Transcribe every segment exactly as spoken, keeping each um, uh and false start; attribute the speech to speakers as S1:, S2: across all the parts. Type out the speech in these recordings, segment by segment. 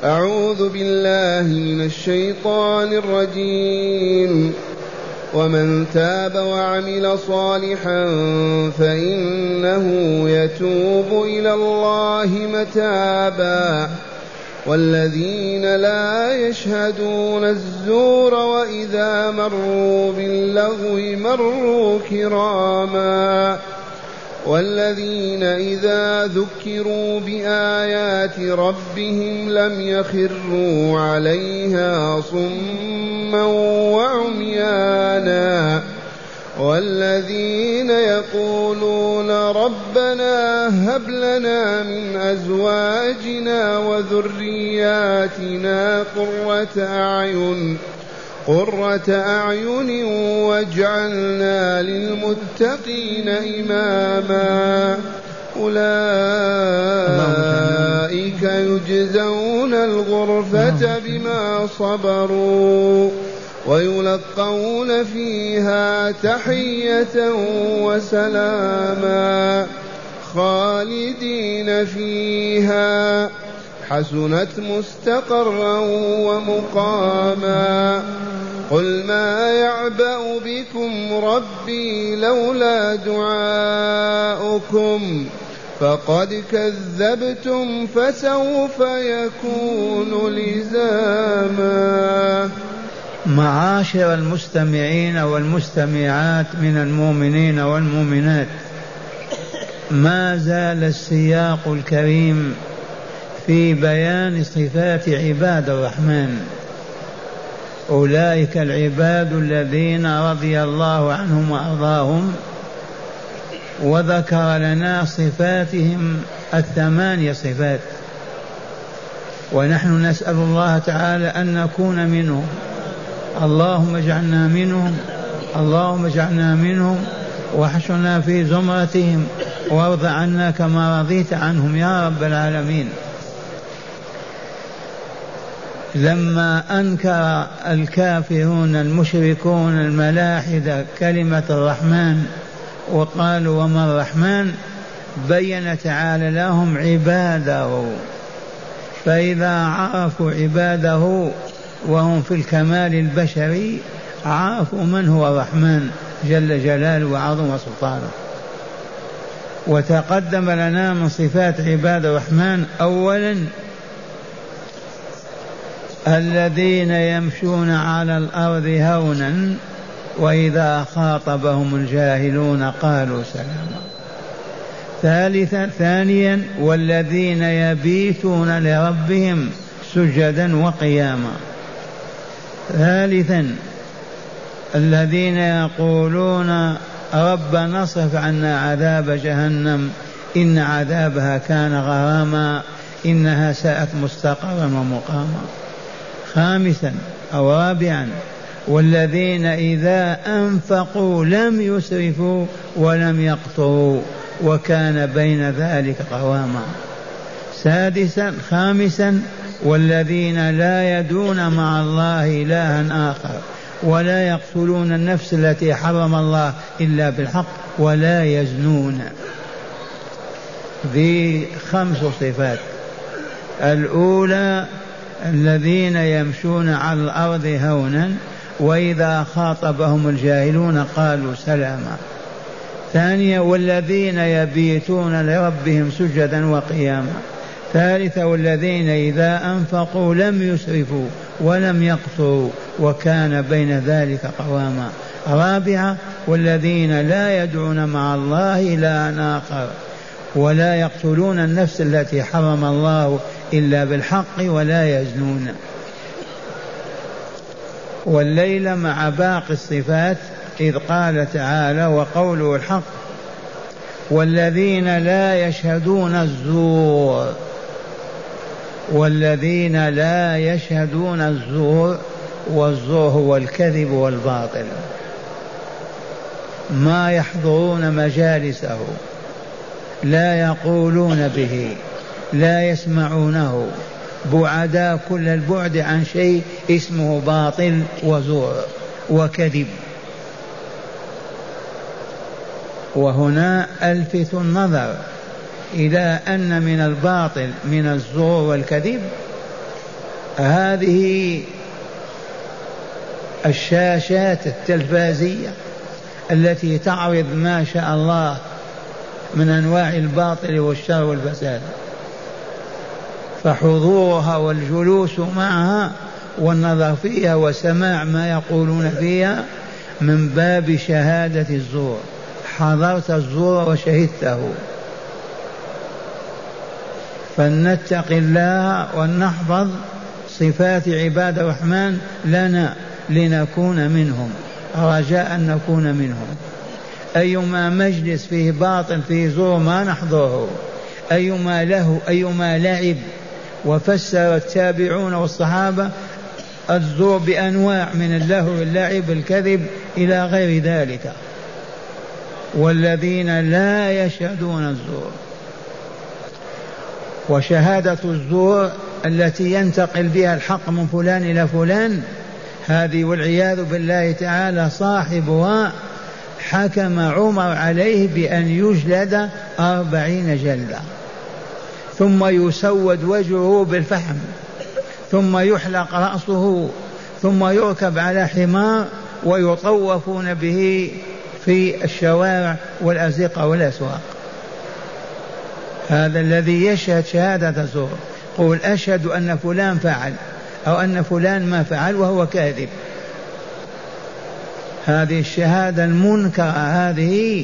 S1: أعوذ بالله من الشيطان الرجيم. ومن تاب وعمل صالحا فإنه يتوب إلى الله متابا والذين لا يشهدون الزور وإذا مروا باللغو مروا كراما والذين إذا ذكروا بآيات ربهم لم يخروا عليها صما وعميانا والذين يقولون ربنا هب لنا من أزواجنا وذرياتنا قرة أعين قرة أعين واجعلنا للمتقين إماما أولئك يجزون الغرفة بما صبروا ويلقون فيها تحية وسلاما خالدين فيها حسنت مستقرا ومقاما قل ما يعبأ بكم ربي لولا دعاؤكم فقد كذبتم فسوف يكون لزاما.
S2: معاشر المستمعين والمستمعات من المؤمنين والمؤمنات، ما زال السياق الكريم في بيان صفات عباد الرحمن، أولئك العباد الذين رضي الله عنهم وأرضاهم، وذكر لنا صفاتهم الثمانية صفات، ونحن نسأل الله تعالى أن نكون منهم. اللهم اجعلنا منهم، اللهم اجعلنا منهم واحشرنا في زمرتهم وارض عنا كما رضيت عنهم يا رب العالمين. لما أنكر الكافرون المشركون الملاحدة كلمة الرحمن وقالوا وما الرحمن، بين تعالى لهم عباده، فإذا عرفوا عباده وهم في الكمال البشري عرفوا من هو الرحمن جل جلاله وعظم سلطانه. وتقدم لنا من صفات عباد الرحمن أولا الذين يمشون على الأرض هونا وإذا خاطبهم الجاهلون قالوا سلاما. ثالثا ثانيا والذين يبيتون لربهم سجدا وقياما. ثالثا الذين يقولون ربنا اصرف عنا عذاب جهنم إن عذابها كان غراما إنها ساءت مستقرا ومقاما. خامسا أو رابعا والذين إذا أنفقوا لم يسرفوا ولم يقتروا وكان بين ذلك قواما. سادسا خامسا والذين لا يدعون مع الله إلها آخر ولا يقتلون النفس التي حرم الله إلا بالحق ولا يزنون. ذي خمس صفات. الأولى الذين يمشون على الأرض هونا وإذا خاطبهم الجاهلون قالوا سلاما. ثانيا والذين يبيتون لربهم سجدا وقياما. ثالثا والذين إذا أنفقوا لم يسرفوا ولم يقتروا وكان بين ذلك قواما. رابعا والذين لا يدعون مع الله إلها آخر ولا يقتلون النفس التي حرم الله إلا بالحق ولا يزنون. والليل مع باقي الصفات إذ قال تعالى وقوله الحق والذين لا يشهدون الزور، والذين لا يشهدون الزور، والزور هو الكذب والباطل، ما يحضرون مجالسه، لا يقولون به، لا يسمعونه، بعداء كل البعد عن شيء اسمه باطل وزور وكذب. وهنا ألفت النظر إلى أن من الباطل من الزور والكذب هذه الشاشات التلفازية التي تعرض ما شاء الله من أنواع الباطل والشر والفساد، فحضورها والجلوس معها والنظر فيها وسماع ما يقولون فيها من باب شهادة الزور. حضرت الزور وشهدته، فلنتق الله ونحفظ صفات عباد الرحمن لنا لنكون منهم، رجاء أن نكون منهم. أيما مجلس فيه باطل فيه زور ما نحضره، أيما له أيما لعب. وفسر التابعون والصحابة الزور بأنواع من اللهو واللعب الكذب إلى غير ذلك. والذين لا يشهدون الزور، وشهادة الزور التي ينتقل بها الحق من فلان إلى فلان، هذه والعياذ بالله تعالى صاحبها حكم عمر عليه بأن يجلد أربعين جلدة، ثم يسود وجهه بالفحم، ثم يحلق رأسه، ثم يركب على حمار ويطوفون به في الشوارع والأزقة والأسواق. هذا الذي يشهد شهادة زور، قول أشهد أن فلان فعل أو أن فلان ما فعل وهو كاذب. هذه الشهادة المنكرة هذه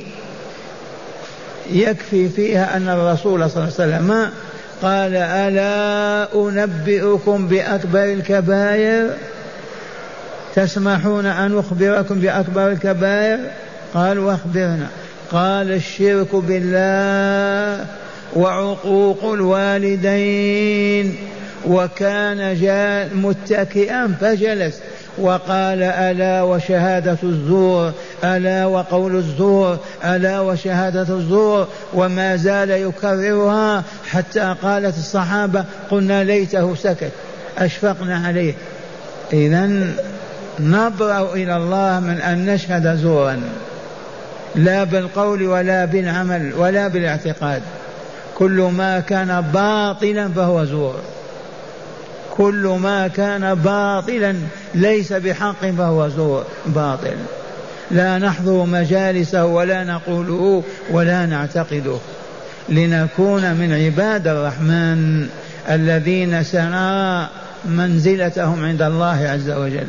S2: يكفي فيها أن الرسول صلى الله عليه وسلم قال ألا أنبئكم بأكبر الكبائر؟ تسمحون أن أخبركم بأكبر الكبائر؟ قال واخبرنا. قال الشرك بالله وعقوق الوالدين. وكان جاء متكئا فجلس وقال ألا وشهادة الزور، ألا وقول الزور، ألا وشهادة الزور، وما زال يكررها حتى قالت الصحابة قلنا ليته سكت، أشفقنا عليه. إذن نبرأ إلى الله من أن نشهد زورا، لا بالقول ولا بالعمل ولا بالاعتقاد. كل ما كان باطلا فهو زور، كل ما كان باطلا ليس بحق فهو زور باطل. لا نحضر مجالسه ولا نقوله ولا نعتقده، لنكون من عباد الرحمن الذين سنرى منزلتهم عند الله عز وجل.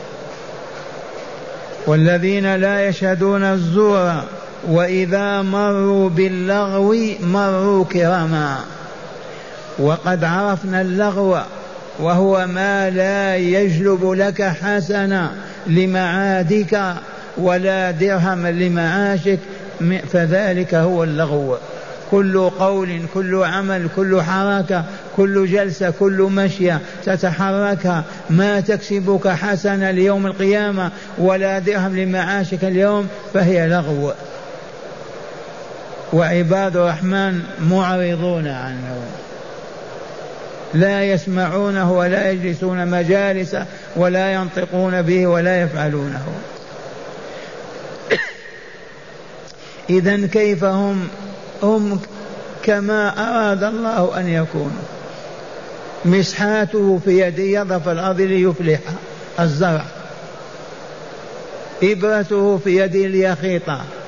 S2: والذين لا يشهدون الزور وإذا مروا باللغو مروا كراما. وقد عرفنا اللغو وهو ما لا يجلب لك حسنة لمعادك ولا درهم لمعاشك، فذلك هو اللغو. كل قول، كل عمل، كل حركة، كل جلسة، كل مشية تتحركها ما تكسبك حسنة ليوم القيامة ولا درهم لمعاشك اليوم فهي لغو. وعباد الرحمن معرضون عنه، لا يسمعونه ولا يجلسون مجالس ولا ينطقون به ولا يفعلونه. إذن كيف هم؟ هم كما أراد الله أن يكونوا. مسحاته في يده يضع في الأرض ليفلح الزرع، إبرته في يده ليخيط.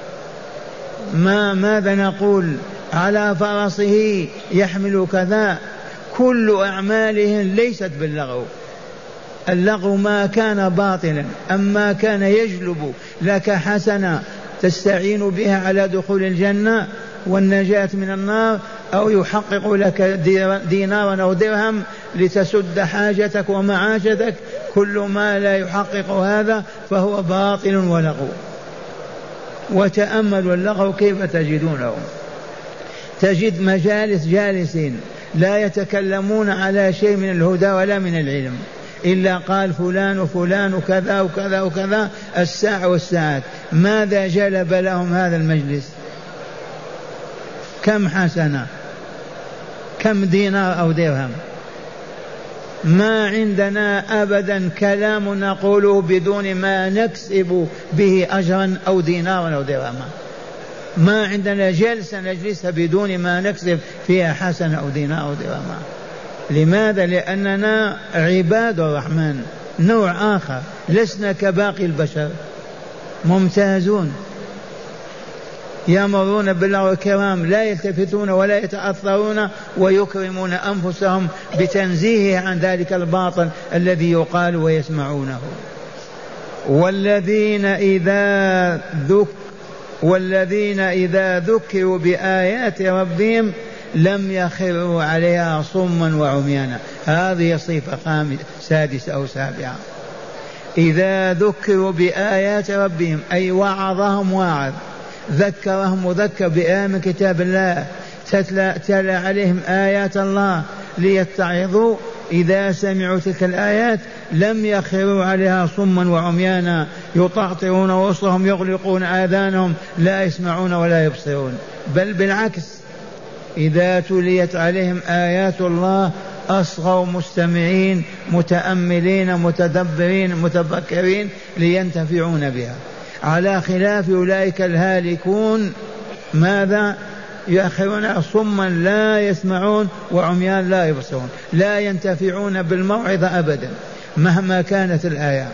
S2: ما ماذا نقول؟ على فرسه يحمل كذا. كل أعمالهم ليست باللغو. اللغو ما كان باطلا، أما كان يجلب لك حسنة تستعين بها على دخول الجنة والنجاة من النار، أو يحقق لك دينارا أو درهم لتسد حاجتك ومعاشتك، كل ما لا يحقق هذا فهو باطل ولغو. وتأملوا اللغو كيف تجدونه. تجد مجالس جالسين لا يتكلمون على شيء من الهدى ولا من العلم، إلا قال فلان وفلان وكذا وكذا وكذا الساعة والساعات. ماذا جلب لهم هذا المجلس؟ كم حسنة؟ كم دينار أو درهم؟ ما عندنا أبدا كلام نقوله بدون ما نكسب به أجرا أو دينارا أو درهما. ما عندنا جلسة نجلسها بدون ما نكسب فيها حسنة أو دينار أو درهما. لماذا؟ لأننا عباد الرحمن نوع آخر، لسنا كباقي البشر، ممتازون، يمرون بالله الكرام، لا يلتفتون ولا يتأثرون ويكرمون أنفسهم بتنزيهه عن ذلك الباطل الذي يقال ويسمعونه. والذين إذا ذك والذين إذا ذكروا بآيات ربهم لم يخروا عليها صما وعميانا. هذه صفة خامسة سادسة أو سابعة. إذا ذكروا بآيات ربهم أي وعظهم واعظ، ذكرهم مذكر بآية من كتاب الله، تتلى عليهم آيات الله ليتعظوا، إذا سمعوا تلك الآيات لم يخروا عليها صما وعميانا يطعطعون وسطهم يغلقون آذانهم لا يسمعون ولا يبصرون، بل بالعكس إذا تليت عليهم آيات الله أصغوا مستمعين متأملين متدبرين متفكرين لينتفعون بها، على خلاف أولئك الهالكون ماذا؟ يأخرون صما لا يسمعون وعميان لا يبصرون، لا ينتفعون بالموعظة أبدا مهما كانت الآية.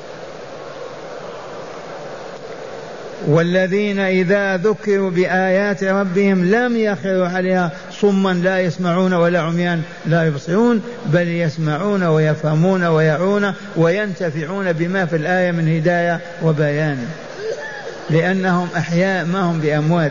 S2: والذين إذا ذكروا بآيات ربهم لم يخروا عليها صما لا يسمعون ولا عميان لا يبصرون، بل يسمعون ويفهمون ويعون وينتفعون بما في الآية من هداية وبيان، لأنهم أحياء ما هم بأموات.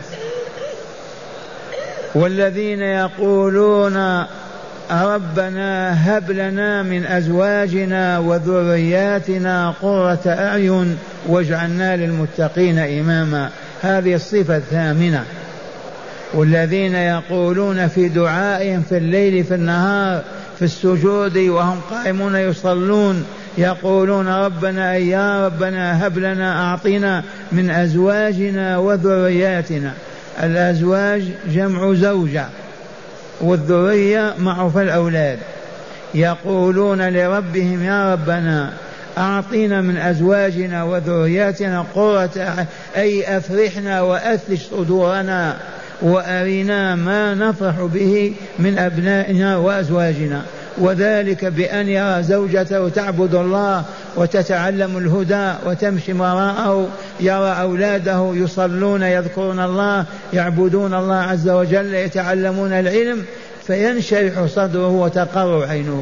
S2: والذين يقولون ربنا هب لنا من أزواجنا وذرياتنا قرة أعين واجعلنا للمتقين إماما. هذه الصفة الثامنة. والذين يقولون في دعائهم في الليل في النهار في السجود وهم قائمون يصلون يقولون ربنا أي يا ربنا هب لنا أعطنا من أزواجنا وذرياتنا. الأزواج جمع زوجة والذرية معروف الأولاد. يقولون لربهم يا ربنا أعطينا من أزواجنا وذرياتنا قرة أي أفرحنا وأثلج صدورنا وأرنا ما نفرح به من أبنائنا وأزواجنا، وذلك بأن يرى زوجته تعبد الله وتتعلم الهدى وتمشي وراءه، يرى أولاده يصلون يذكرون الله يعبدون الله عز وجل يتعلمون العلم فينشرح صدره وتقر عينه.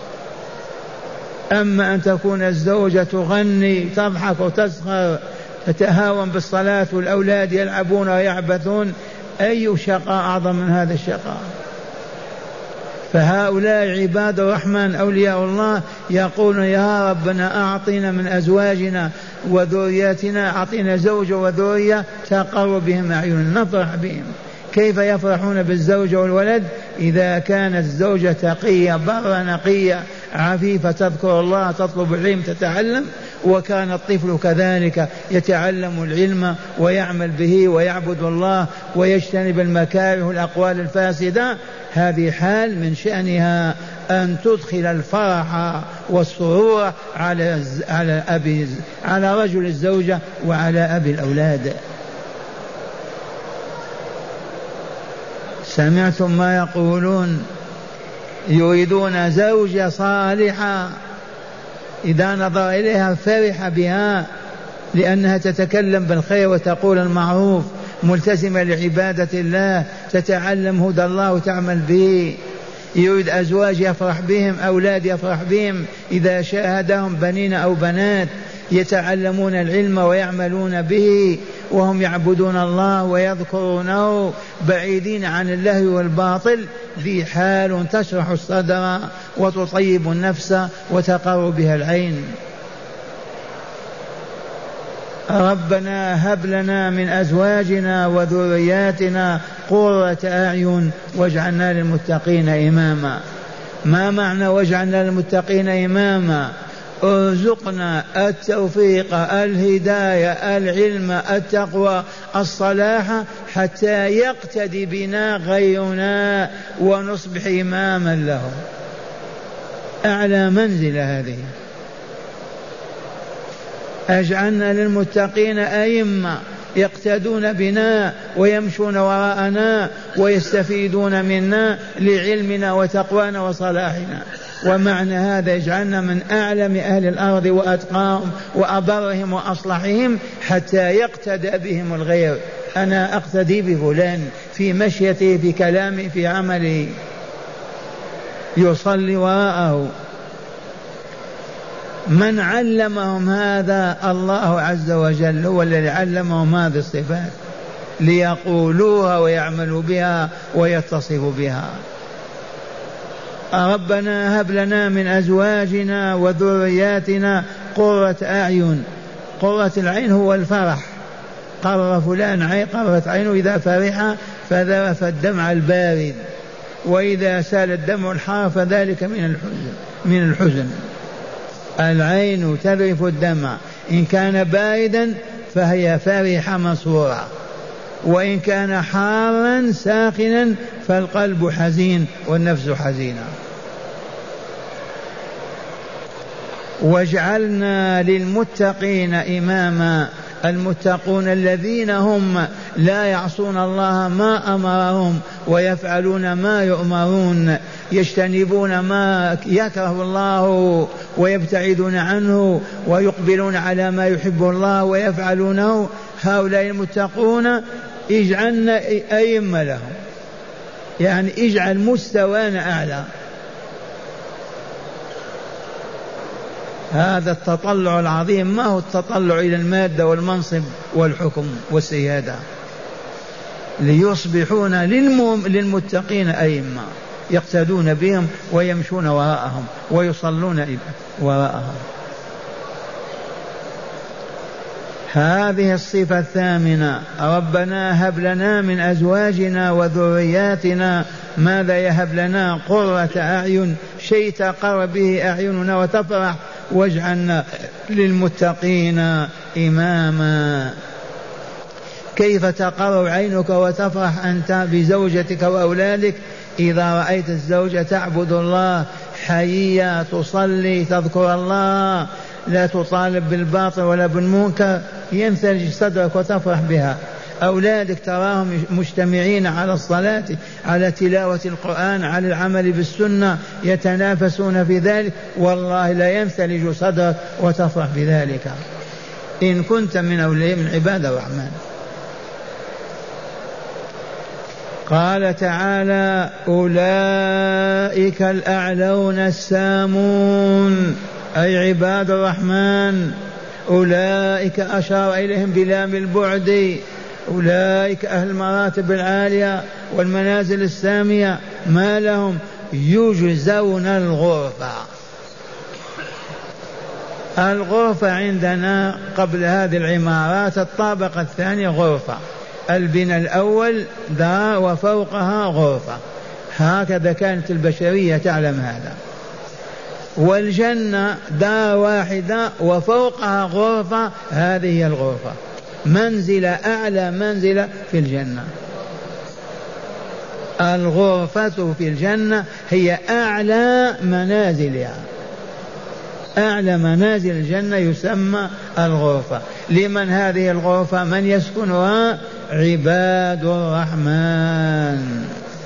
S2: أما أن تكون الزوجة تغني تضحك وتسخر تتهاون بالصلاة والأولاد يلعبون ويعبثون، أي شقاء أعظم من هذا الشقاء؟ فهؤلاء عباد الرحمن أولياء الله يقولون يا ربنا أعطينا من أزواجنا وذرياتنا، أعطينا زوج وذرية تقر بهم أعيننا نفرح بهم. كيف يفرحون بالزوج والولد؟ إذا كانت الزوجة تقية برة نقية عفيفة تذكر الله تطلب العلم تتعلم، وكان الطفل كذلك يتعلم العلم ويعمل به ويعبد الله ويجتنب المكاره والأقوال الفاسدة، هذه حال من شأنها أن تدخل الفرح والسرور على على أبي على رجل الزوجة وعلى أبي الأولاد. سمعتم ما يقولون؟ يريدون زوجة صالحة إذا نظر إليها فرح بها لأنها تتكلم بالخير وتقول المعروف ملتزمة لعبادة الله تتعلم هدى الله وتعمل به. يريد أزواج يفرح بهم أولاد يفرح بهم إذا شاهدهم بنين أو بنات يتعلمون العلم ويعملون به وهم يعبدون الله ويذكرونه بعيدين عن اللهو والباطل. ذي حال تشرح الصدر وتطيب النفس وتقر بها العين. ربنا هب لنا من أزواجنا وذرياتنا قرة أعين واجعلنا للمتقين إماما. ما معنى واجعلنا للمتقين إماما؟ ارزقنا التوفيق الهداية العلم التقوى الصلاح حتى يقتدي بنا غيرنا ونصبح إماما له. أعلى منزلة هذه. أجعلنا للمتقين أئمة يقتدون بنا ويمشون وراءنا ويستفيدون منا لعلمنا وتقوانا وصلاحنا. ومعنى هذا يجعلنا من أعلم أهل الأرض وأتقاهم وأبرهم وأصلحهم حتى يقتدى بهم الغير. أنا أقتدي بفلان في مشيته في كلامه في عمله، يصلي وراءه. من علمهم هذا؟ الله عز وجل هو الذي علمهم هذه الصفات ليقولوها ويعملوا بها ويتصفوا بها. ربنا هب لنا من أزواجنا وذرياتنا قرة أعين. قرة العين هو الفرح، قرر فلان عين قرت عينه إذا فرح فذرف الدمع البارد، وإذا سال الدمع الحار فذلك من الحزن من الحزن. العين تذرف الدمع، إن كان باردا فهي فرحة مسرورة، وإن كان حارا ساخنا فالقلب حزين والنفس حزينة. واجعلنا للمتقين إماما. المتقون الذين هم لا يعصون الله ما أمرهم ويفعلون ما يؤمرون، يجتنبون ما يكره الله ويبتعدون عنه ويقبلون على ما يحب الله ويفعلونه. هؤلاء المتقون اجعلنا أئمة لهم، يعني اجعل مستوانا أعلى. هذا التطلع العظيم ما هو التطلع إلى المادة والمنصب والحكم والسيادة، ليصبحون للمتقين أئمة يقتدون بهم ويمشون وراءهم ويصلون وراءهم. هذه الصفة الثامنة: ربنا هب لنا من أزواجنا وذرياتنا. ماذا يهب لنا؟ قرة أعين، شيء تقر به أعيننا وتفرح. واجعلنا للمتقين إماما. كيف تقر عينك وتفرح أنت بزوجتك وأولادك؟ إذا رأيت الزوجة تعبد الله حيية، تصلي، تذكر الله، لا تطالب بالباطل ولا بالمنكر، ينثلج صدرك وتفرح بها. أولادك تراهم مجتمعين على الصلاة، على تلاوة القرآن، على العمل بالسنة، يتنافسون في ذلك، والله لا ينثلج صدرك وتفرح بذلك إن كنت من أولياء من عباد الرحمن. قال تعالى: أولئك الأعلون السامون، أي عباد الرحمن. أولئك أشار إليهم بلام البعد، أولئك أهل المراتب العالية والمنازل السامية. ما لهم؟ يجزون الغرفة. الغرفة عندنا قبل هذه العمارات الطابق الثاني غرفة، البناء الأول دار وفوقها غرفة، هكذا كانت البشرية تعلم هذا. والجنة دار واحدة وفوقها غرفة، هذه هي الغرفة، منزلة أعلى منزلة في الجنة. الغرفة في الجنة هي أعلى منازلها، أعلى منازل الجنة يسمى الغرفة. لمن هذه الغرفة؟ من يسكنها؟ عباد الرحمن.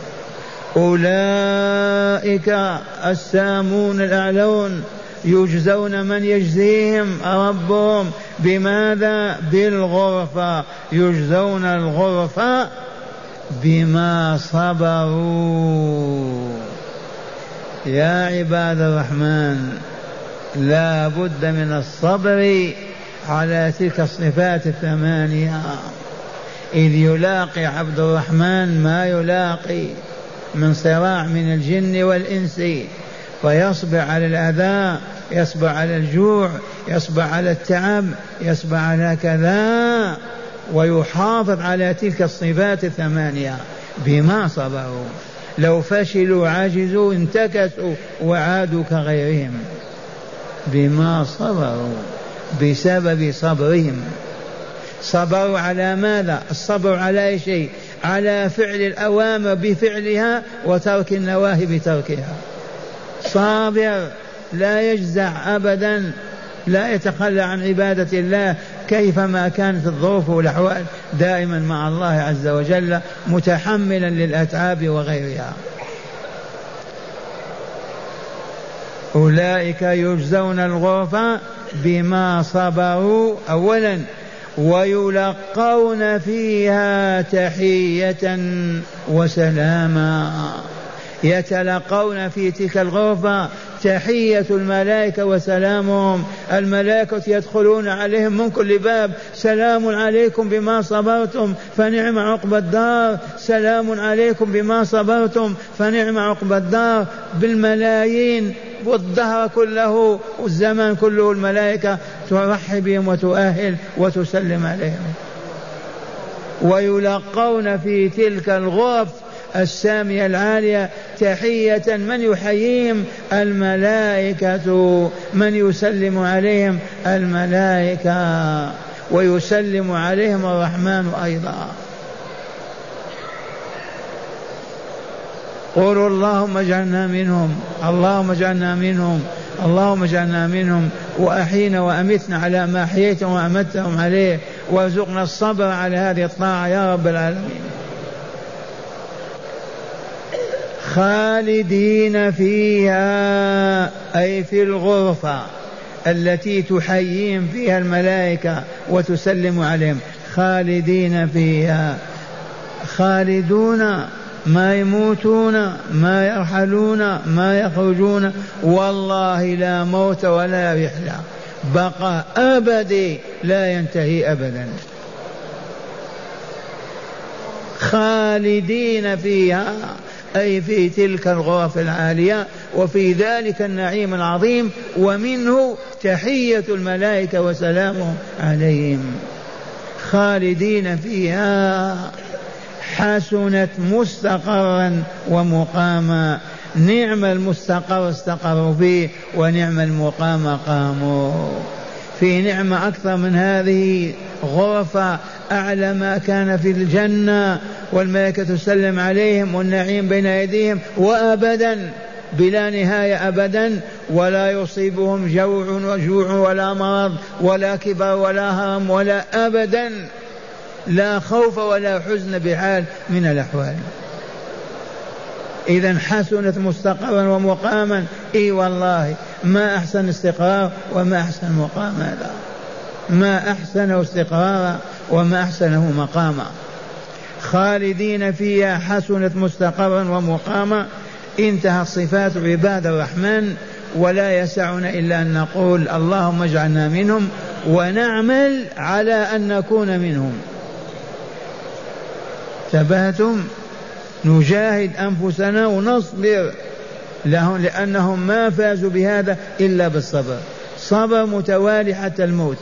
S2: أولئك السامون الأعلون يجزون، من يجزيهم؟ ربهم. بماذا؟ بالغرفة، يجزون الغرفة بما صبروا. يا عباد الرحمن، لا بد من الصبر على تلك الصفات الثمانية، إذ يلاقي عبد الرحمن ما يلاقي من صراع من الجن والإنس، فيصبر على الأذى، يصبر على الجوع، يصبر على التعب، يصبر على كذا، ويحافظ على تلك الصفات الثمانية بما صبروا. لو فشلوا عجزوا انتكسوا وعادوا كغيرهم. بما صبروا، بسبب صبرهم. صبروا على ماذا؟ الصبر على أي شيء؟ على فعل الأوامر بفعلها وترك النواهي بتركها. صابر لا يجزع أبدا، لا يتخلى عن عبادة الله كيفما كانت الظروف والأحوال دائما مع الله عز وجل متحملا للأتعاب وغيرها. أولئك يجزون الغرفة بما صبروا أولا ويلقون فيها تحية وسلاما. يتلقون في تلك الغرفة تحية الملائكة وسلامهم. الملائكة يدخلون عليهم من كل باب سلام عليكم بما صبرتم فنعم عقبى الدار، سلام عليكم بما صبرتم فنعم عقبى الدار. بالملايين والدهر كله والزمان كله الملائكة ترحب بهم وتؤهل وتسلم عليهم. ويلقون في تلك الغرف السامية العالية تحية من يحييهم الملائكة، من يسلم عليهم الملائكة، ويسلم عليهم الرحمن أيضا. قولوا اللهم اجعلنا منهم، اللهم اجعلنا منهم، اللهم اجعلنا منهم، وأحينا وأمتنا على ما أحييتهم وأمتهم عليه، وارزقنا الصبر على هذه الطاعة يا رب العالمين. خالدين فيها أي في الغرفة التي تحييهم فيها الملائكة وتسلم عليهم، خالدين فيها. خالدون ما يموتون ما يرحلون ما يخرجون، والله لا موت ولا رحلة، بقى أبدي لا ينتهي أبدا. خالدين فيها أي في تلك الغرف العالية وفي ذلك النعيم العظيم، ومنه تحية الملائكة وسلامهم عليهم. خالدين فيها حسنت مستقرا ومقاما. نعم المستقر استقروا فيه ونعم المقام قاموا. في نعمة أكثر من هذه غرفة أعلى ما كان في الجنة، والملائكة تسلم عليهم والنعيم بين أيديهم وأبدا بلا نهاية أبدا، ولا يصيبهم جوع وجوع ولا مرض ولا كبر ولا هرم ولا أبدا، لا خوف ولا حزن بحال من الأحوال. إذن حسنت مستقرا ومقاما. إي والله ما أحسن استقرار وما أحسن مقام، هذا ما أحسنه استقرارا وما أحسنه مقاما. خالدين فيها حسنت مستقرا ومقاما. انتهت صفات عباد الرحمن، ولا يسعنا إلا أن نقول اللهم اجعلنا منهم ونعمل على أن نكون منهم. تبهتم نجاهد أنفسنا ونصبر لهم، لأنهم ما فازوا بهذا إلا بالصبر، صبر متوالي حتى الموت.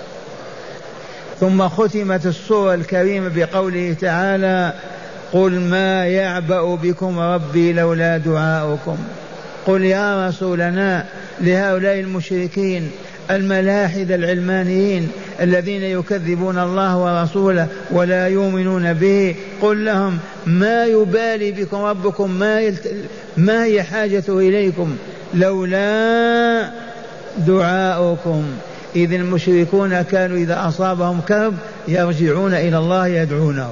S2: ثم ختمت السورة الكريمة بقوله تعالى: قل ما يعبأ بكم ربي لولا دعاؤكم. قل يا رسولنا لهؤلاء المشركين الملاحدة العلمانيين الذين يكذبون الله ورسوله ولا يؤمنون به، قل لهم ما يبالي بكم ربكم، ما, يلت... ما هي حاجته إليكم لولا دعاؤكم. إذ المشركون كانوا إذا أصابهم كرب يرجعون إلى الله يدعونه.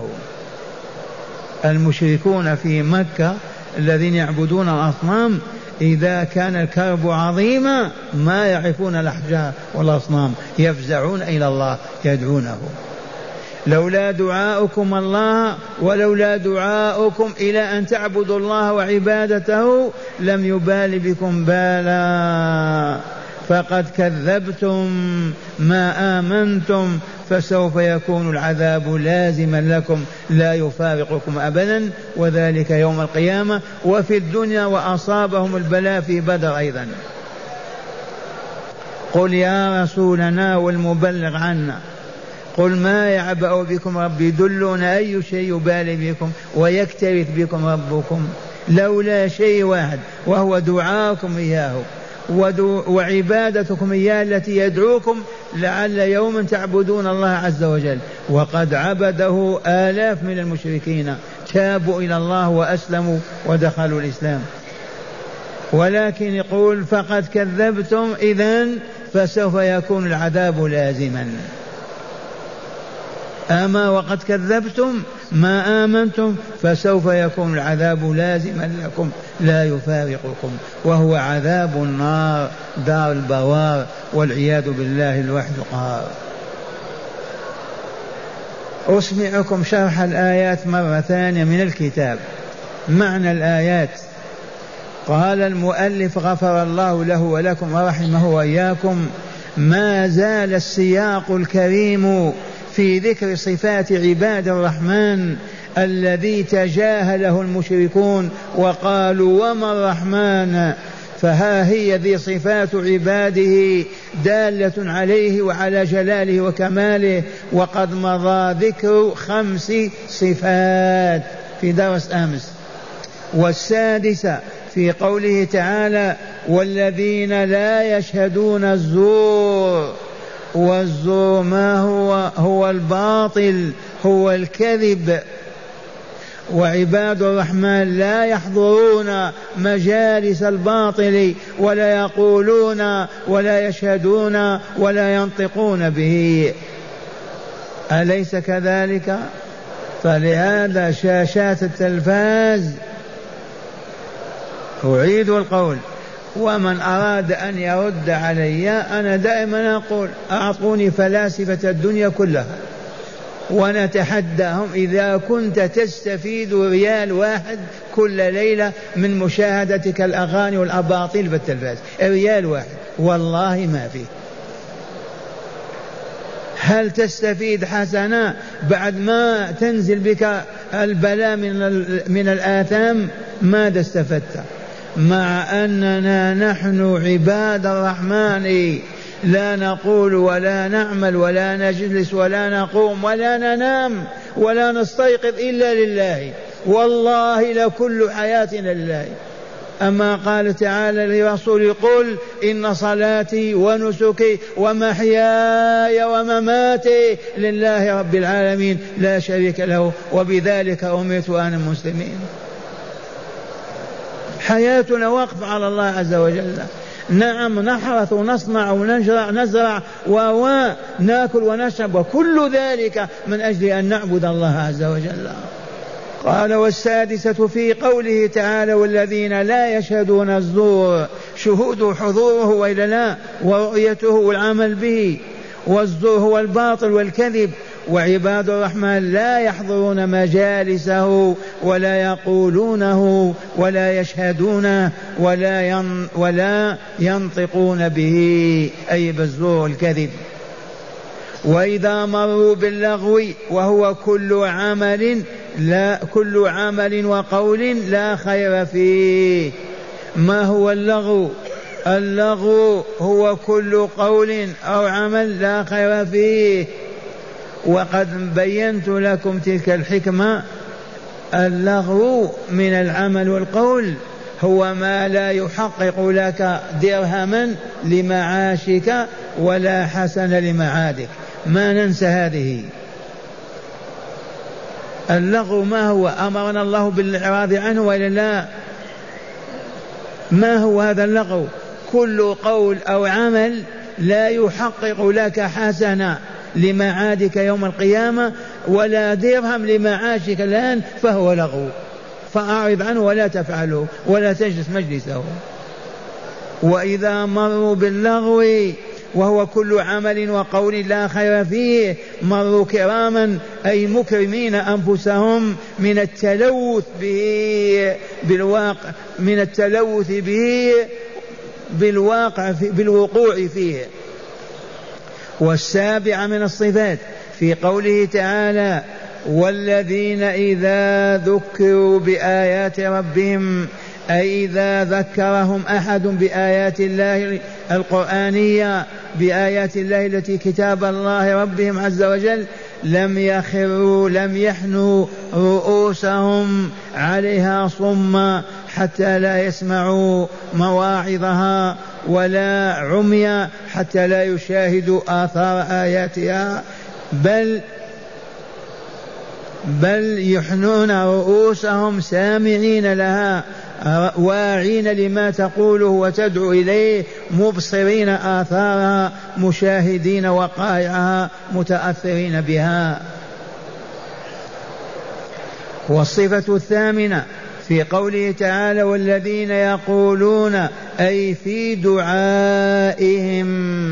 S2: المشركون في مكة الذين يعبدون الأصنام إذا كان الكرب عظيما ما يعرفون الأحجار والأصنام، يفزعون إلى الله يدعونه. لولا دعاؤكم الله ولولا دعاؤكم إلى أن تعبدوا الله وعبادته لم يبال بكم بالا، فقد كذبتم ما آمنتم فسوف يكون العذاب لازما لكم لا يفارقكم أبدا، وذلك يوم القيامة وفي الدنيا. وأصابهم البلاء في بدر أيضا. قل يا رسولنا والمبلغ عنا قل ما يعبأ بكم ربي، دلونا أي شيء يبالي بكم ويكترث بكم ربكم لولا شيء واحد وهو دعاءكم إياه وعبادتكم إياه التي يدعوكم لعل يوما تعبدون الله عز وجل. وقد عبده آلاف من المشركين تابوا إلى الله وأسلموا ودخلوا الإسلام، ولكن يقول فقد كذبتم إذن فسوف يكون العذاب لازما. أما وقد كذبتم ما آمنتم فسوف يكون العذاب لازما لكم لا يفارقكم، وهو عذاب النار دار البوار والعياذ بالله الواحد القهار. أسمعكم شرح الآيات مرة ثانية من الكتاب. معنى الآيات: قال المؤلف غفر الله له ولكم ورحمه وإياكم: ما زال السياق الكريم في ذكر صفات عباد الرحمن الذي تجاهله المشركون وقالوا وما الرحمن، فها هي ذي صفات عباده دالة عليه وعلى جلاله وكماله، وقد مضى ذكر خمس صفات في درس أمس. والسادسة في قوله تعالى: والذين لا يشهدون الزور. والزور ما هو؟ هو الباطل، هو الكذب. وعباد الرحمن لا يحضرون مجالس الباطل ولا يقولون ولا يشهدون ولا ينطقون به، أليس كذلك؟ فلهذا شاشات التلفاز، أعيد القول، ومن أراد أن يرد علي أنا دائما أقول: أعطوني فلاسفة الدنيا كلها ونتحداهم إذا كنت تستفيد ريال واحد كل ليلة من مشاهدتك الأغاني والأباطيل بالتلفاز، ريال واحد والله ما فيه. هل تستفيد حسنة بعد ما تنزل بك البلاء من, من الآثام؟ ماذا استفدت؟ مع أننا نحن عباد الرحمن لا نقول ولا نعمل ولا نجلس ولا نقوم ولا ننام ولا نستيقظ إلا لله، والله لكل حياتنا لله. أما قال تعالى لرسول: قل إن صلاتي ونسكي ومحياي ومماتي لله رب العالمين لا شريك له وبذلك أمرت وأنا مسلمين. حياتنا وقف على الله عز وجل. نعم نحرث ونصنع ونزرع نزرع وناكل ونشرب، وكل ذلك من أجل أن نعبد الله عز وجل. قال: والسادسة في قوله تعالى: والذين لا يشهدون الزور. شهوده حضوره وإلا لا، ورؤيته والعمل به. والزور هو الباطل والكذب. وعباد الرحمن لا يحضرون مجالسه ولا يقولونه ولا يشهدونه ولا ين ولا ينطقون به، أي بالزور والكذب. وإذا مروا باللغو وهو كل عمل لا كل عمل وقول لا خير فيه. ما هو اللغو؟ اللغو هو كل قول أو عمل لا خير فيه. وقد بينت لكم تلك الحكمة. اللغو من العمل والقول هو ما لا يحقق لك درهما لمعاشك ولا حسن لمعادك، ما ننسى هذه. اللغو ما هو؟ أمرنا الله بالإعراض عنه وإلا لا؟ ما هو هذا اللغو؟ كل قول أو عمل لا يحقق لك حسنة لمعادك يوم القيامة ولا درهم لمعاشك الآن، فهو لغو، فأعرض عنه ولا تفعله ولا تجلس مجلسه. وإذا مروا باللغو وهو كل عمل وقول لا خير فيه مروا كراما، أي مكرمين أنفسهم من التلوث به بالواقع من التلوث به بالواقع في بالوقوع فيه. والسابعة من الصفات في قوله تعالى: والذين إذا ذكروا بآيات ربهم، أي إذا ذكرهم أحد بآيات الله القرآنية، بآيات الله التي كتاب الله ربهم عز وجل، لم يخروا لم يحنوا رؤوسهم عليها صما حتى لا يسمعوا مواعظها، ولا عمي حتى لا يشاهدوا آثار آياتها، بل بل يحنون رؤوسهم سامعين لها، واعين لما تقوله وتدعو إليه، مبصرين آثارها، مشاهدين وقائعها، متأثرين بها. والصفة الثامنة في قوله تعالى والذين يقولون أي في دعائهم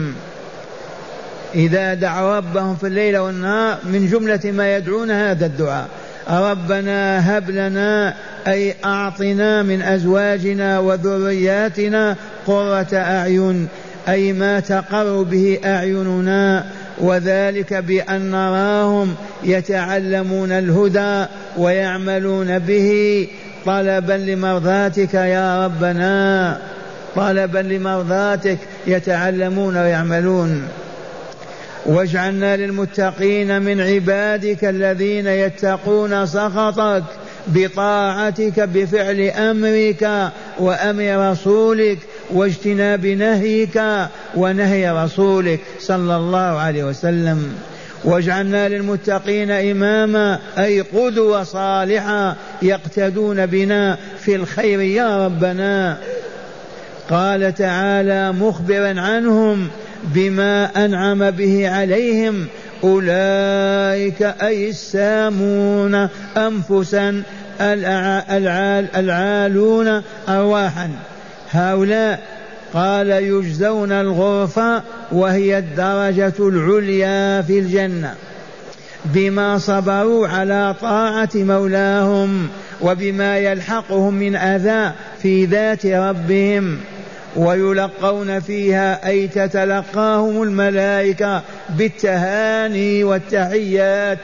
S2: إذا دعوا ربهم في الليل والنهار من جملة ما يدعون هذا الدعاء ربنا هب لنا أي أعطنا من أزواجنا وذرياتنا قرة أعين أي ما تقر به أعيننا وذلك بأن نراهم يتعلمون الهدى ويعملون به طلبا لمرضاتك يا ربنا طلبا لمرضاتك يتعلمون ويعملون. واجعلنا للمتقين من عبادك الذين يتقون سخطك بطاعتك بفعل أمرك وأمر رسولك واجتناب نهيك ونهي رسولك صلى الله عليه وسلم. واجعلنا للمتقين إماما أي قدوة صالحة يقتدون بنا في الخير يا ربنا. قال تعالى مخبرا عنهم بما أنعم به عليهم أولئك أي السامون أنفسا العال العالون أرواحا هؤلاء قال يجزون الغرفة وهي الدرجة العليا في الجنة بما صبروا على طاعة مولاهم وبما يلحقهم من أذى في ذات ربهم. ويلقون فيها أي تتلقاهم الملائكة بالتهاني والتحيات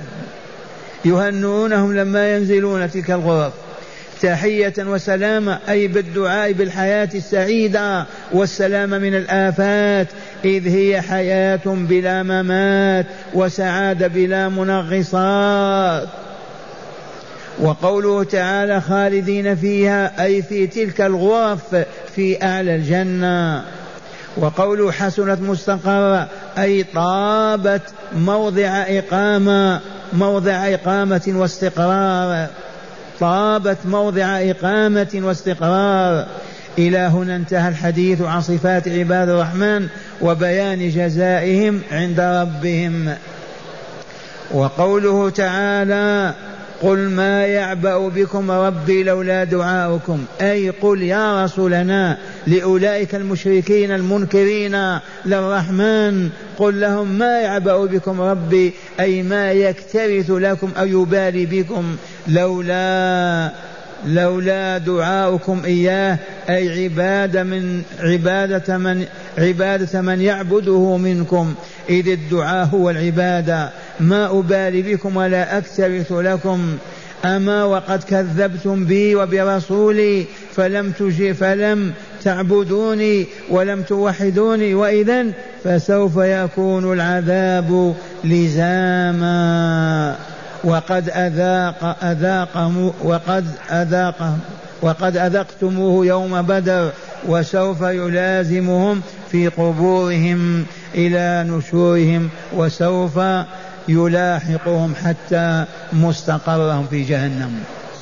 S2: يهنونهم لما ينزلون تلك الغرف تحية وسلامة أي بالدعاء بالحياة السعيدة والسلامة من الآفات إذ هي حياة بلا ممات وسعادة بلا منغصات. وقوله تعالى خالدين فيها أي في تلك الغرف في أعلى الجنة. وقوله حسنت مستقرة أي طابت موضع إقامة موضع إقامة واستقرار طابت موضع إقامة واستقرار. إلى هنا انتهى الحديث عن صفات عباد الرحمن وبيان جزائهم عند ربهم. وقوله تعالى قل ما يعبأ بكم ربي لولا دعاؤكم أي قل يا رسولنا لأولئك المشركين المنكرين للرحمن قل لهم ما يعبأ بكم ربي أي ما يكترث لكم أو يبالي بكم لولا لولا دعاؤكم إياه أي عبادة من عبادة من عبادة من يعبده منكم إذ الدعاء هو العبادة ما أبالي بكم ولا أكترث لكم. أما وقد كذبتم بي وبرسولي فلم تجي فلم تعبدوني ولم توحدوني وإذن فسوف يكون العذاب لزاما. وقد أذاق أذاق وقد أذاق وقد أذقتموه يوم بدر وسوف يلازمهم في قبورهم إلى نشورهم وسوف يلاحقهم حتى مستقرهم في جهنم.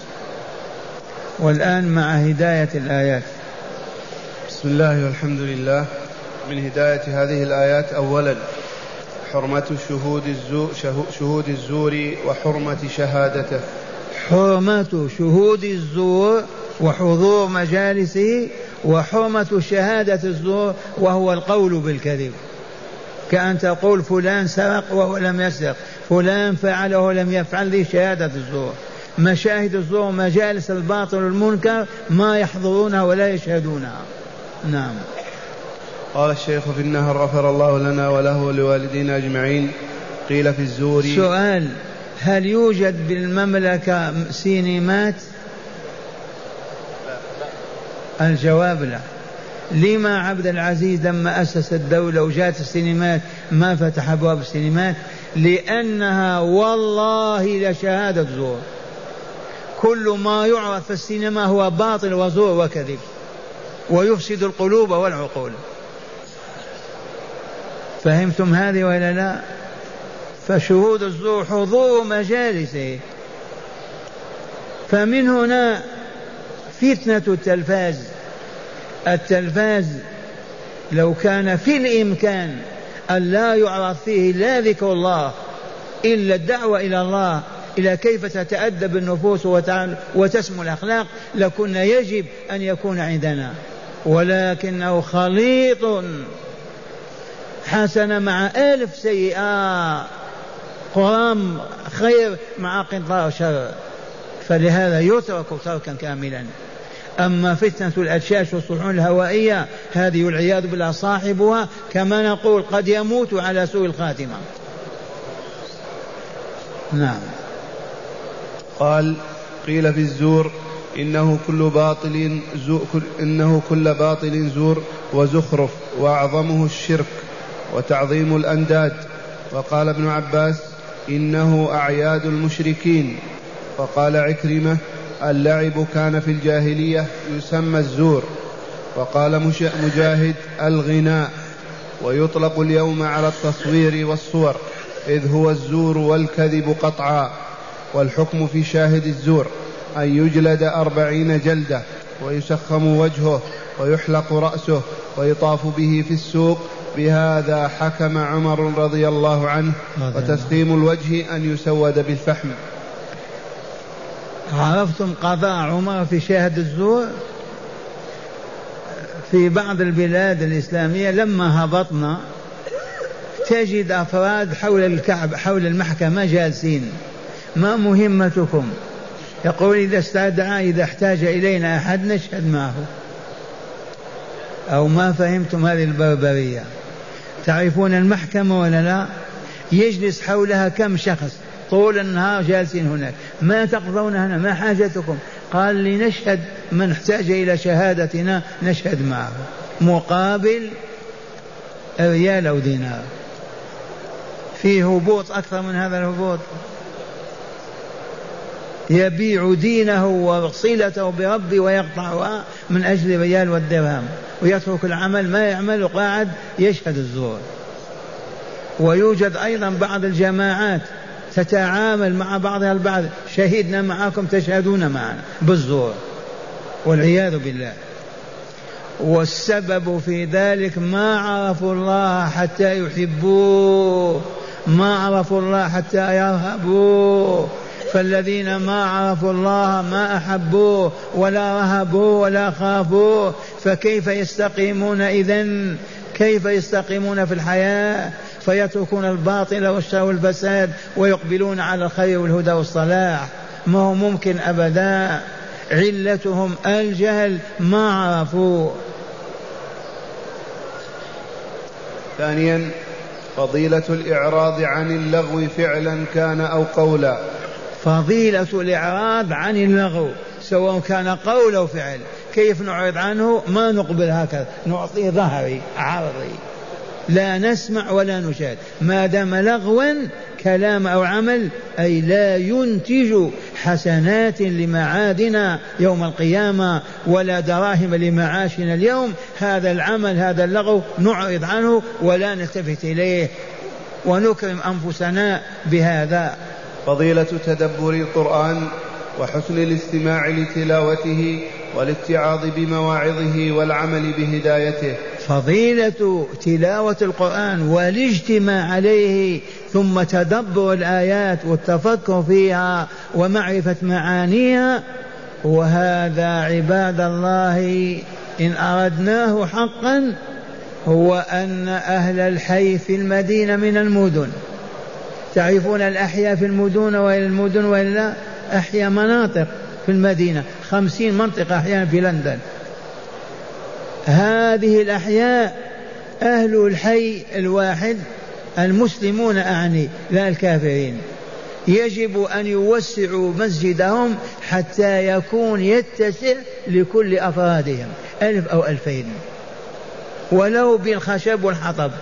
S2: والآن مع هداية الآيات.
S1: بسم الله والحمد لله. من هداية هذه الآيات أولا حرمة شهود الزور, شهود الزور وحرمة شهادته
S2: حرمة شهود الزور وحضور مجالسه وحرمة شهادة الزور وهو القول بالكذب كأن تقول فلان سرق وهو لم يسرق فلان فعل وهو لم يفعل ذي شهادة الزور. مشاهد الزور مجالس الباطل والمنكر ما يحضرونها ولا يشهدونها. نعم.
S1: قال الشيخ في النهر غفر الله لنا وله ولوالدينا أجمعين. قيل في الزور
S2: سؤال هل يوجد بالمملكة سينمات؟ الجواب لا. لما عبد العزيز لما أسس الدولة وجات السينمات ما فتح أبواب السينمات؟ لأنها والله لشهادة زور. كل ما يعرف في السينما هو باطل وزور وكذب ويفسد القلوب والعقول. فهمتم هذه ولا لا؟ فشهود الزور حضور مجالسه. فمن هنا فتنة التلفاز. التلفاز لو كان في الإمكان أن لا يعرض فيه لا ذكر الله إلا الدعوة إلى الله إلى كيف تتأدب النفوس وتسمو الأخلاق لكنا يجب أن يكون عندنا، ولكنه خليط حسنة مع ألف سيئة، قرام خير مع قنطار شر، فلهذا يترك تركا كاملا. أما فتنة الأجشاش والصحون الهوائية هذه والعياذ بالله صاحبها كما نقول قد يموت على سوء الخاتمة. نعم.
S1: قال: قيل في الزور إنه كل باطل زور إنه كل باطل زور وزخرف، وأعظمه الشرك وتعظيم الأنداد. وقال ابن عباس: إنه أعياد المشركين. وقال عكرمة: اللعب كان في الجاهلية يسمى الزور. وقال مجاهد: الغناء. ويطلق اليوم على التصوير والصور، إذ هو الزور والكذب قطعا. والحكم في شاهد الزور أن يجلد أربعين جلدة، ويسخم وجهه، ويحلق رأسه، ويطاف به في السوق. بهذا حكم عمر رضي الله عنه. وتسخيم الوجه أن يسود بالفحم.
S2: عرفتم قضاء عمر في شاهد الزور؟ في بعض البلاد الإسلامية لما هبطنا تجد أفراد حول الكعب حول المحكمة جالسين. ما مهمتكم؟ يقول إذا استدعى إذا احتاج إلينا أحد نشهد معه. أو ما فهمتم هذه البربرية؟ تعرفون المحكمة ولا لا؟ يجلس حولها كم شخص طول النهار جالسين هناك. ما تقضون هنا؟ ما حاجتكم؟ قال لنشهد من احتاج إلى شهادتنا نشهد معه مقابل ريال أو دينار. فيه هبوط أكثر من هذا الهبوط؟ يبيع دينه وصلته بربه ويقطعها من أجل ريال والدرهم، ويترك العمل ما يعمل قاعد يشهد الزور. ويوجد أيضا بعض الجماعات تتعامل مع بعضها البعض: شهدنا معكم تشهدون معنا بالزور، والعياذ بالله. والسبب في ذلك ما عرفوا الله حتى يحبوه، ما عرفوا الله حتى يرهبوه. فالذين ما عرفوا الله ما أحبوه ولا رهبوه ولا خافوه، فكيف يستقيمون إذن؟ كيف يستقيمون في الحياة؟ فيتركون الباطل والشر والفساد ويقبلون على الخير والهدى والصلاح. ما هو ممكن أبدا. علتهم الجهل، ما عرفوا.
S1: ثانيا: فضيلة الإعراض عن اللغو فعلا كان أو قولا.
S2: فضيلة الإعراض عن اللغو سواء كان قول أو فعل. كيف نعرض عنه؟ ما نقبل هكذا، نعطي ظهري عرضي، لا نسمع ولا نشاهد ما دام لغوا كلام أو عمل، أي لا ينتج حسنات لمعادنا يوم القيامة ولا دراهم لمعاشنا اليوم. هذا العمل هذا اللغو نعرض عنه ولا نلتفت إليه ونكرم أنفسنا بهذا.
S1: فضيلة تدبر القرآن وحسن الاستماع لتلاوته والاتعاظ بمواعظه والعمل بهدايته.
S2: فضيلة تلاوة القرآن والاجتماع عليه، ثم تدبر الآيات والتفكر فيها ومعرفة معانيها. وهذا عباد الله إن أردناه حقا هو أن أهل الحي في المدينة من المدن. تعرفون الأحياء في المدن وإلى المدن وإلا أحياء مناطق في المدينة، خمسين منطقة أحيانا في لندن. هذه الأحياء أهل الحي الواحد المسلمون أعني لا الكافرين، يجب أن يوسعوا مسجدهم حتى يكون يتسع لكل أفرادهم ألف أو ألفين ولو بالخشب والحطب.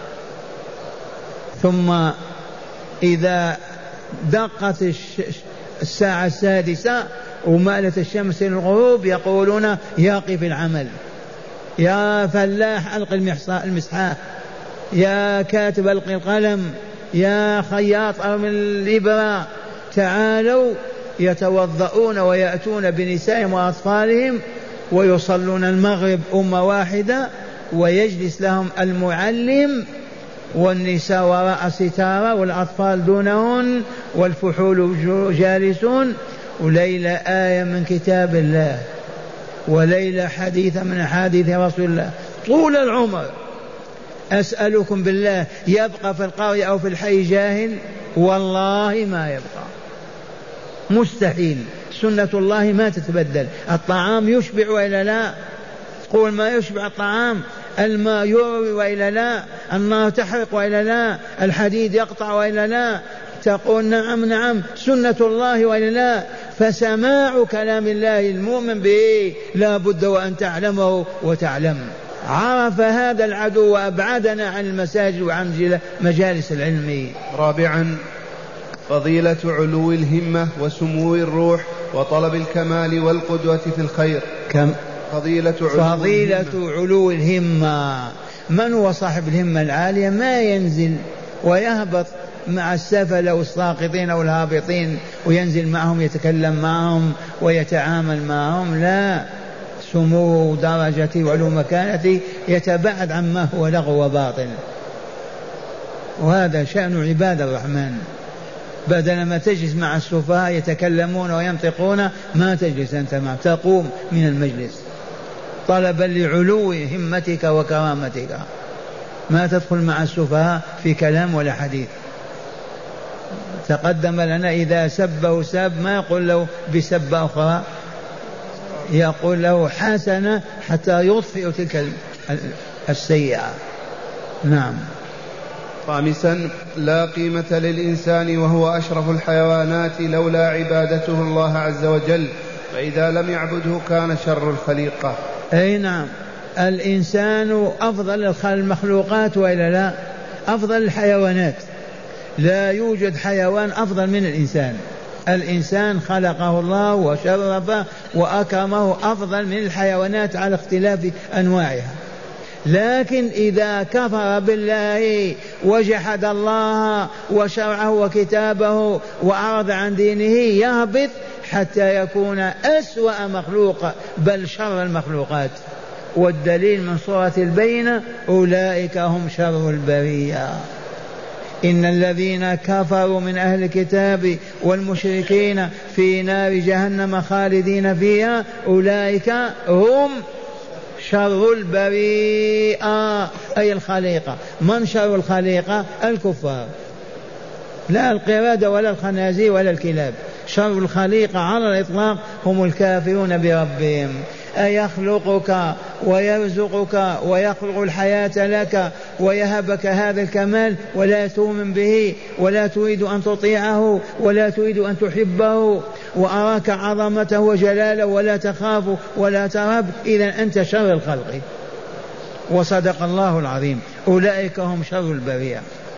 S2: ثم إذا دقت الساعة السادسة ومالت الشمس للغروب يقولون يقف العمل، يا فلاح ألق المسحاة، يا كاتب ألق القلم، يا خياط أرمي الإبرة. تعالوا يتوضؤون ويأتون بنسائهم وأطفالهم ويصلون المغرب أمة واحدة، ويجلس لهم المعلم والنساء وراء ستارة والأطفال دونهن والفحول جالسون، وليلة آية من كتاب الله وليلة حديثة من حديث رسول الله طول العمر. أسألكم بالله يبقى في القرية أو في الحي جاهل؟ والله ما يبقى، مستحيل. سنة الله ما تتبدل. الطعام يشبع وإلا لا؟ تقول ما يشبع الطعام. الماء يروي وإلا لا؟ النار تحرق وإلا لا؟ الحديد يقطع وإلا لا؟ تقول نعم نعم. سنة الله وإلا لا؟ فسماع كلام الله المؤمن به لا بد وأن تعلمه وتعلم. عرف هذا العدو وأبعدنا عن المساجد وعن مجالس العلم.
S1: رابعا فضيلة علو الهمة وسمو الروح وطلب الكمال والقدوة في الخير.
S2: كم
S1: فضيلة علو,
S2: فضيلة
S1: الهمة.
S2: علو الهمة. من هو صاحب الهمة العالية؟ ما ينزل ويهبط مع السفل والساقطين والهابطين وينزل معهم يتكلم معهم ويتعامل معهم، لا، سمو درجتي وعلو مكانتي يتباعد عما هو لغو وباطل. وهذا شأن عباد الرحمن. بدل ما تجلس مع السفهاء يتكلمون وينطقون ما تجلس أنت معه، تقوم من المجلس طلبا لعلو همتك وكرامتك. ما تدخل مع السفهاء في كلام ولا حديث. تقدم لنا إذا سبه سب ما يقول له بسبة أخرى، يقول له حسنة حتى يطفئ تلك السيئة. نعم.
S1: خامسا لا قيمة للإنسان وهو أشرف الحيوانات لولا عبادته الله عز وجل، فإذا لم يعبده كان شر الخليقة.
S2: أي نعم. الإنسان أفضل المخلوقات وإلا لا؟ أفضل الحيوانات. لا يوجد حيوان أفضل من الإنسان. الإنسان خلقه الله وشرفه وأكرمه أفضل من الحيوانات على اختلاف أنواعها. لكن إذا كفر بالله وجحد الله وشرعه وكتابه وأعرض عن دينه يهبط حتى يكون أسوأ مخلوق بل شر المخلوقات. والدليل من سورة البينة أولئك هم شر البرية. إن الذين كفروا من أهل الكتاب والمشركين في نار جهنم خالدين فيها أولئك هم شر البريئة، أي الخليقة. من شر الخليقة؟ الكفار، لا القردة ولا الخنازير ولا الكلاب. شر الخليقة على الإطلاق هم الكافرون بربهم. أيخلقك ويرزقك ويخلق الحياة لك ويهبك هذا الكمال ولا تؤمن به ولا تريد أن تطيعه ولا تريد أن تحبه، وأراك عظمته وجلاله ولا تخاف ولا ترهب، إذا أنت شر الخلق. وصدق الله العظيم. أولئك هم شر البرية.